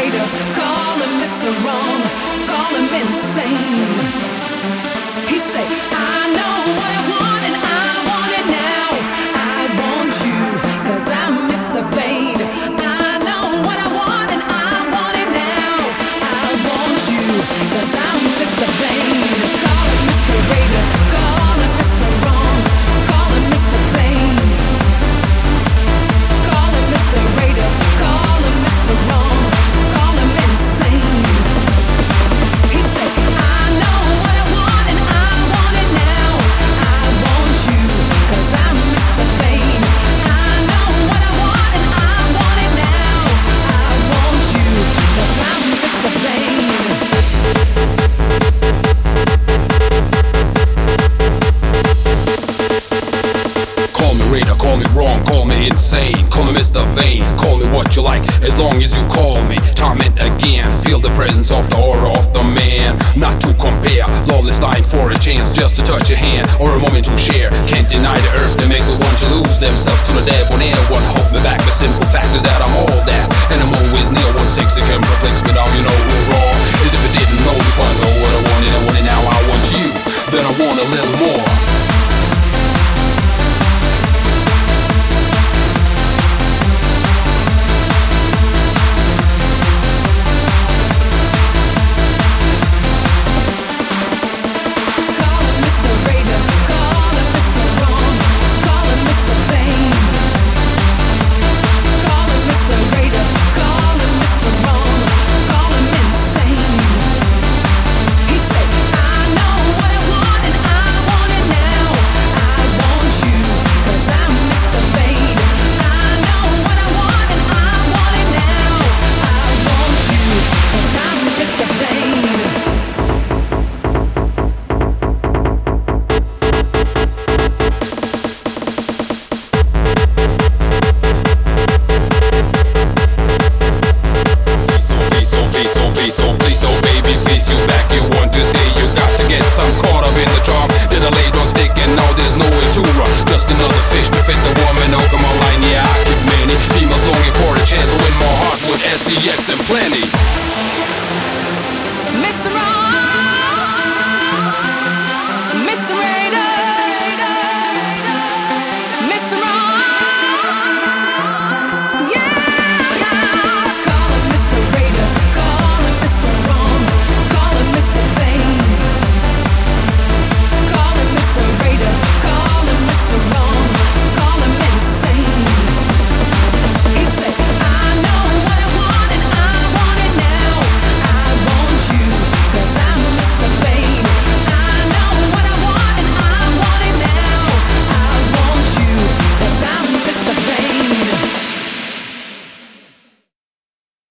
Raider, call him Mr. Wrong, call him insane. He say, I know what I want and I want it now. I want you, cause I'm Mr. Vain. I know what I want and I want it now. I want you, cause I'm Mr. Vain. Call him Mr. Raider, call him Mr. Wrong, call him Mr. Vain. Call him Mr. Raider, call him Mr. Wrong, call him insane. He said, I know what I want and I want it now. I want you, cause I'm Mr. Vain. I know what I want and I want it now. I want you, cause I'm Mr. Vain. Call me Raider, call me wrong, call me insane. Call me Mr. Vain, call me what you like, as long as you call me. Torment again, feel the presence of the aura of the man. Not to compare, lawless dying for a chance, just to touch your hand, or a moment to share. Can't deny the earth that makes the one to lose themselves to the dead one air. What hold me back, the simple fact is that I'm all that, and I'm always near 1/6. It can perplex me now, you know we're wrong. As if it didn't know before I know what I wanted, I want it now, I want you. Then I want a little more. So baby, please, you back, you want to stay, you got to get some caught up in the charm. Did I lay drunk thick and now there's no way to run. Just another fish to fit the woman, oh come on line, yeah I keep many females longing for a chance to win my heart with SEX and plenty.